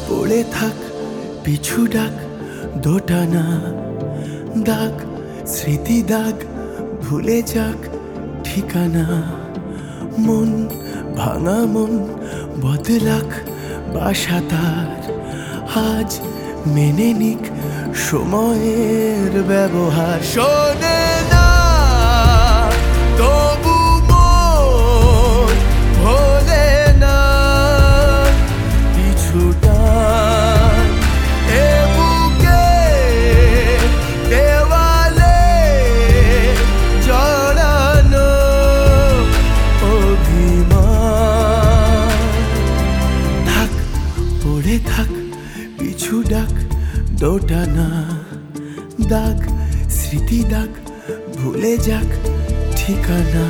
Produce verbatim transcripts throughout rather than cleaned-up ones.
পড়ে থাক পিছু ডাক দোটানা দাগ স্মৃতি দাগ ভুলে যাক ঠিকানা মন ভাঙা মন বদলাক বাসা তার আজ মেনে নিক সময়ের ব্যবহার শোনে না তবু মন ভোলে না কিছুটা এ বুকে দেওয়ালে জড়ানো অভিমান থাক পড়ে থাক পিছু ডাক দোটানা দাগ স্মৃতি দাগ ভুলে যাক ঠিকানা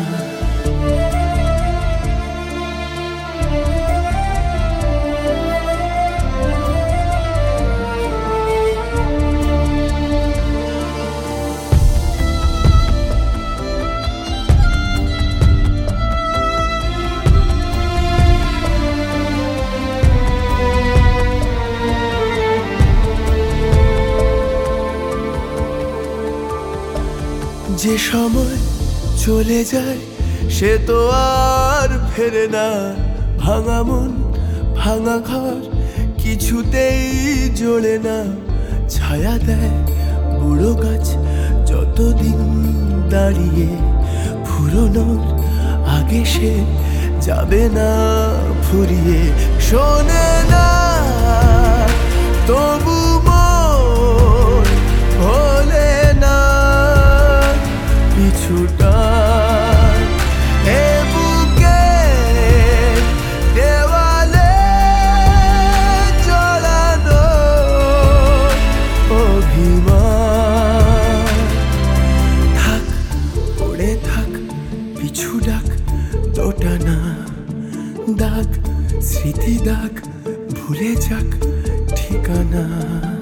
যে সময় চলে যায় সে তো আর ফেরে না ভাঙা মন ভাঙা ঘর কিছুতেই জোড়ে না ছায়া দেয় বুড়ো গাছ যতদিন দাঁড়িয়ে ফুরোনোর আগে সে যাবে না ফুরিয়ে শোনে না তবু মন ভোলে না কিছুটা এ বুকে দেওয়ালে জড়ানো অভিমান থাক পড়ে থাক পিছু ডাক দোটানা দাগ স্মৃতি দাগ ভুলে যাক ঠিকানা।